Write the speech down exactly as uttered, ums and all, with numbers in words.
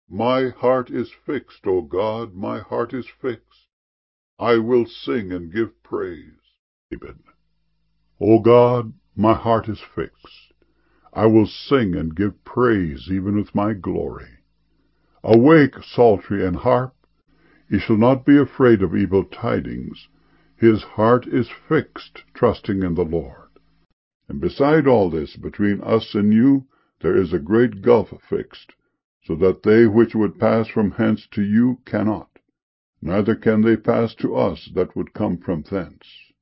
My heart is fixed, O God, my heart is fixed. I will sing and give praise. David. O God, my heart is fixed. I will sing and give praise, even with my glory. Awake, psaltery and harp. He shall not be afraid of evil tidings. His heart is fixed, trusting in the Lord. And beside all this, between us and you, there is a great gulf fixed, so that they which would pass from hence to you cannot, neither can they pass to us that would come from thence.